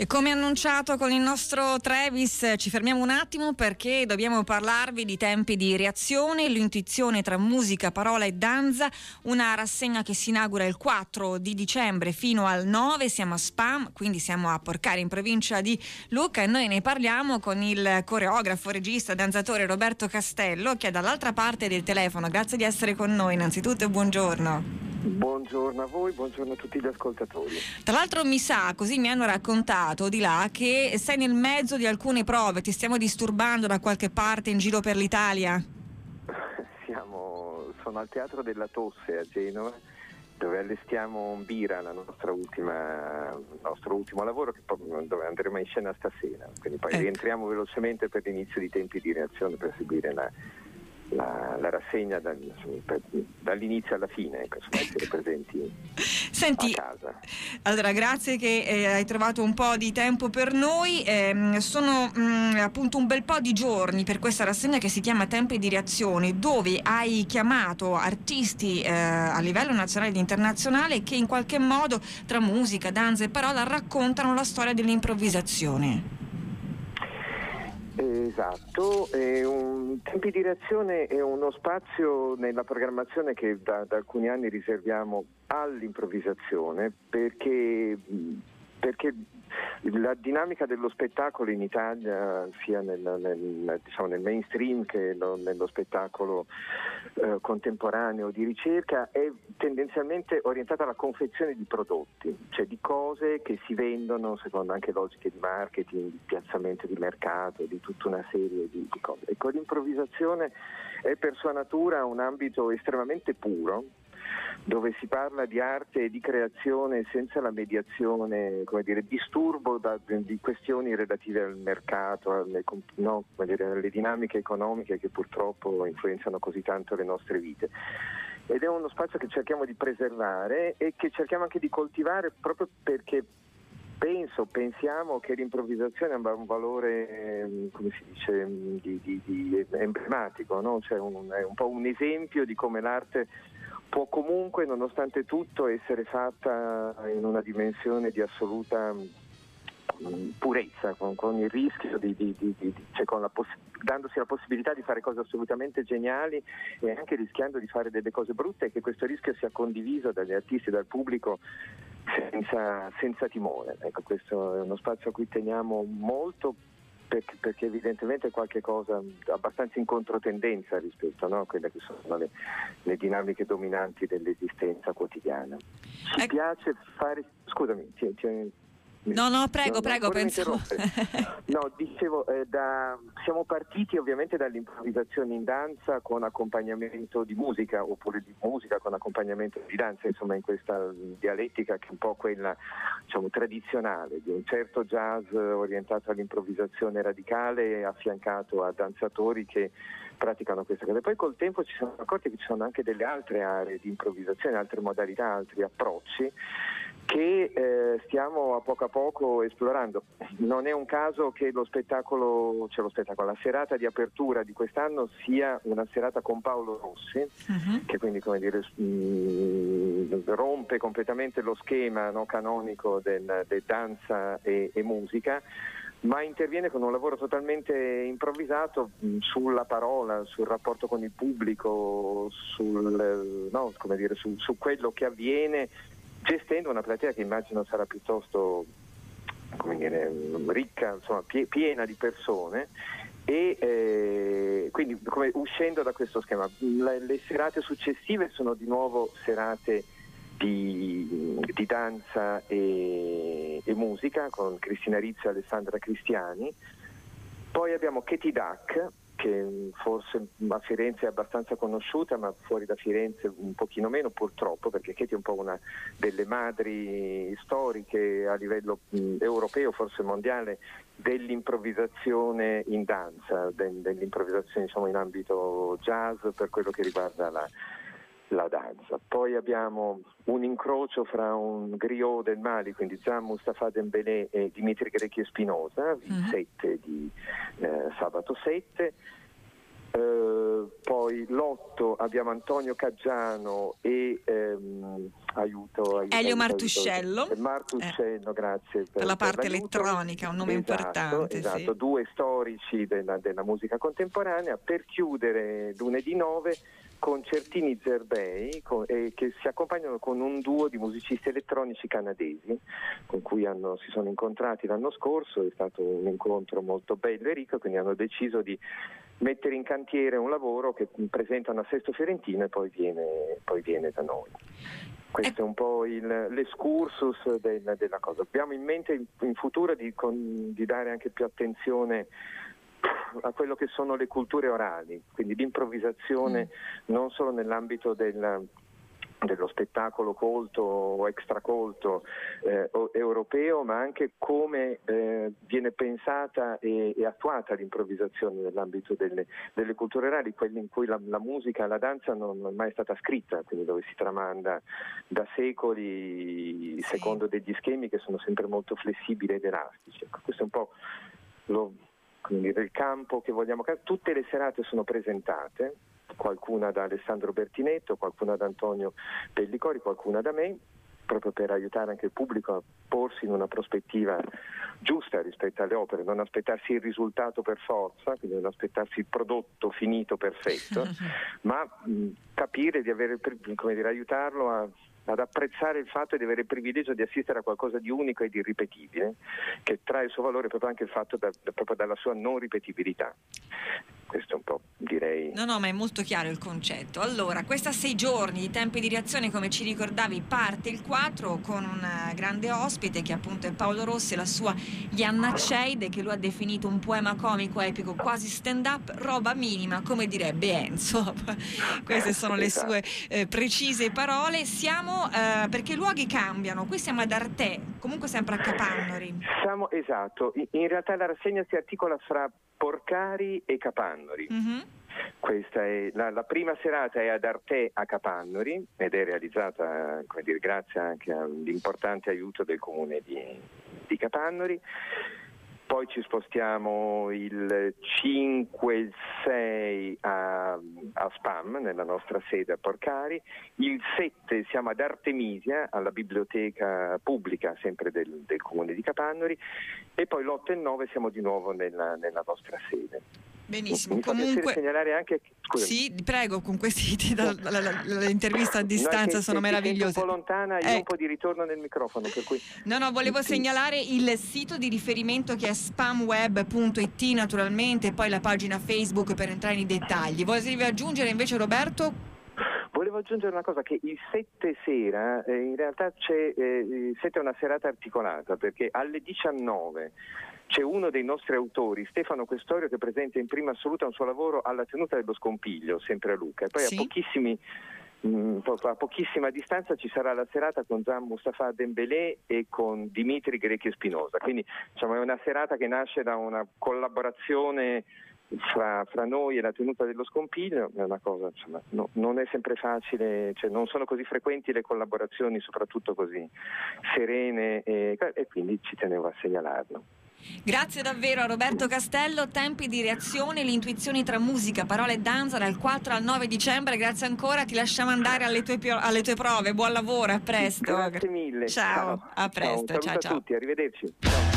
Come annunciato con il nostro Travis, ci fermiamo un attimo perché dobbiamo parlarvi di tempi di reazione, l'intuizione tra musica, parola e danza, una rassegna che si inaugura il 4 di dicembre fino al 9, siamo a Spam, quindi siamo a Porcari in provincia di Lucca, e noi ne parliamo con il coreografo, regista, danzatore Roberto Castello, che è dall'altra parte del telefono. Grazie di essere con noi innanzitutto e buongiorno. Buongiorno a voi, buongiorno a tutti gli ascoltatori. Tra l'altro mi sa, così mi hanno raccontato di là, che sei nel mezzo di alcune prove, ti stiamo disturbando da qualche parte in giro per l'Italia? Sono al Teatro della Tosse a Genova, dove allestiamo Bira, il nostro ultimo lavoro, dove andremo in scena stasera. Quindi poi rientriamo velocemente per l'inizio di Tempi di reazione, per seguire la rassegna dall'inizio alla fine, essere presenti. Senti, a casa. Allora grazie che hai trovato un po' di tempo per noi. Sono appunto un bel po' di giorni per questa rassegna che si chiama Tempi di reazione, dove hai chiamato artisti a livello nazionale ed internazionale che in qualche modo tra musica, danza e parola raccontano la storia dell'improvvisazione. Esatto, Tempi di reazione è uno spazio nella programmazione che da alcuni anni riserviamo all'improvvisazione, perché la dinamica dello spettacolo in Italia, sia nel mainstream che nello spettacolo contemporaneo di ricerca, è tendenzialmente orientata alla confezione di prodotti, cioè di cose che si vendono secondo anche logiche di marketing, di piazzamento di mercato, di tutta una serie di cose. Ecco, l'improvvisazione è per sua natura un ambito estremamente puro, dove si parla di arte e di creazione senza la mediazione, disturbo di questioni relative al mercato, alle dinamiche economiche che purtroppo influenzano così tanto le nostre vite. Ed è uno spazio che cerchiamo di preservare e che cerchiamo anche di coltivare, proprio perché pensiamo che l'improvvisazione abbia un valore, come si dice, di emblematico, no? Cioè è un po' un esempio di come l'arte può comunque, nonostante tutto, essere fatta in una dimensione di assoluta purezza, con il rischio dandosi la possibilità di fare cose assolutamente geniali e anche rischiando di fare delle cose brutte, e che questo rischio sia condiviso dagli artisti e dal pubblico senza timore. Ecco, questo è uno spazio a cui teniamo molto, perché evidentemente è qualche cosa abbastanza in controtendenza rispetto a quelle che sono le dinamiche dominanti dell'esistenza quotidiana. Ci piace fare... Scusami, prego, penso. No, dicevo, siamo partiti ovviamente dall'improvvisazione in danza con accompagnamento di musica, oppure di musica con accompagnamento di danza, insomma, in questa dialettica che è un po' quella, tradizionale, di un certo jazz orientato all'improvvisazione radicale, affiancato a danzatori che praticano questa cosa. Poi col tempo ci siamo accorti che ci sono anche delle altre aree di improvvisazione, altre modalità, altri approcci che stiamo a poco esplorando. Non è un caso che la serata di apertura di quest'anno sia una serata con Paolo Rossi, che quindi rompe completamente lo schema canonico del danza e musica, ma interviene con un lavoro totalmente improvvisato sulla parola, sul rapporto con il pubblico, su quello che avviene, gestendo una platea che immagino sarà piuttosto ricca, insomma, piena di persone, e quindi uscendo da questo schema. Le serate successive sono di nuovo serate di danza e musica con Cristina Rizzo e Alessandra Cristiani. Poi abbiamo Katie Duck, che forse a Firenze è abbastanza conosciuta, ma fuori da Firenze un pochino meno, purtroppo, perché Katie è un po' una delle madri storiche a livello europeo, forse mondiale, dell'improvvisazione in danza, dell'improvvisazione in ambito jazz per quello che riguarda la danza. Poi abbiamo un incrocio fra un griot del Mali, quindi Gian Mustafa Dembélé e Dimitri Grecchi e Spinosa, il 7 di sabato 7. Poi l'8 abbiamo Antonio Caggiano e aiutato Elio Martuscello. Martuscello, grazie per la parte l'aiuto. elettronica, un nome importante. Esatto, sì. Due storici della musica contemporanea, per chiudere lunedì 9 concertini Zerbei che si accompagnano con un duo di musicisti elettronici canadesi con cui si sono incontrati l'anno scorso. È stato un incontro molto bello e ricco, quindi hanno deciso di mettere in cantiere un lavoro che presentano a Sesto Fiorentino e poi viene da noi. Questo è un po' l'escursus della cosa. Abbiamo in mente in futuro di dare anche più attenzione a quello che sono le culture orali, quindi l'improvvisazione non solo nell'ambito dello spettacolo colto o extracolto europeo, ma anche come viene pensata e attuata l'improvvisazione nell'ambito delle culture orali, quelle in cui la musica, la danza non è mai stata scritta, quindi dove si tramanda da secoli secondo degli schemi che sono sempre molto flessibili ed elastici. Questo è un po' il campo che vogliamo. Tutte le serate sono presentate, qualcuna da Alessandro Bertinetto, qualcuna da Antonio Pellicori, qualcuna da me, proprio per aiutare anche il pubblico a porsi in una prospettiva giusta rispetto alle opere, non aspettarsi il risultato per forza, quindi non aspettarsi il prodotto finito perfetto, ma capire di avere, aiutarlo ad apprezzare il fatto di avere il privilegio di assistere a qualcosa di unico e di irripetibile, che trae il suo valore proprio anche il fatto proprio dalla sua non ripetibilità. Questo un po', direi. No, ma è molto chiaro il concetto. Allora, questa 6 giorni di tempi di reazione, come ci ricordavi, parte il 4 con un grande ospite che appunto è Paolo Rossi e la sua Ianna Ceide, che lui ha definito un poema comico epico quasi stand-up, roba minima, come direbbe Enzo. Queste sono le sue precise parole. Siamo, perché i luoghi cambiano, qui siamo ad Arte, comunque sempre a Capannori. Esatto, in realtà la rassegna si articola fra Porcari e Capannori. Mm-hmm. Questa è la prima serata è ad Arte a Capannori ed è realizzata grazie anche all'importante aiuto del comune di Capannori. Poi ci spostiamo il 5 e il 6 a Spam, nella nostra sede a Porcari. Il 7 siamo ad Artemisia, alla biblioteca pubblica sempre del comune di Capannori. E poi l'8 e il 9 siamo di nuovo nella nostra sede. Benissimo, comunque segnalare anche. Scusami. Sì, prego, con questi l'intervista a distanza sono meravigliose. Un po' lontana, io ho un po' di ritorno nel microfono, per cui. No, volevo segnalare il sito di riferimento che è spamweb.it naturalmente, e poi la pagina Facebook per entrare nei dettagli. Volevi aggiungere invece, Roberto? Volevo aggiungere una cosa, che il 7 sera in realtà il 7 è una serata articolata, perché alle 19 c'è uno dei nostri autori, Stefano Questorio, che presenta in prima assoluta un suo lavoro alla tenuta dello Scompiglio, sempre a Lucca, e poi a pochissima distanza ci sarà la serata con Gian Mustafa Dembélé e con Dimitri Grechi Spinosa. Quindi è una serata che nasce da una collaborazione fra noi e la tenuta dello Scompiglio. È una cosa, non è sempre facile, non sono così frequenti le collaborazioni, soprattutto così serene, e quindi ci tenevo a segnalarlo. Grazie davvero a Roberto Castello. Tempi di reazione, le intuizioni tra musica, parole e danza dal 4 al 9 dicembre. Grazie ancora, ti lasciamo andare alle tue prove. Buon lavoro, a presto. Grazie mille. Ciao, a presto. Ciao a tutti, arrivederci. Ciao.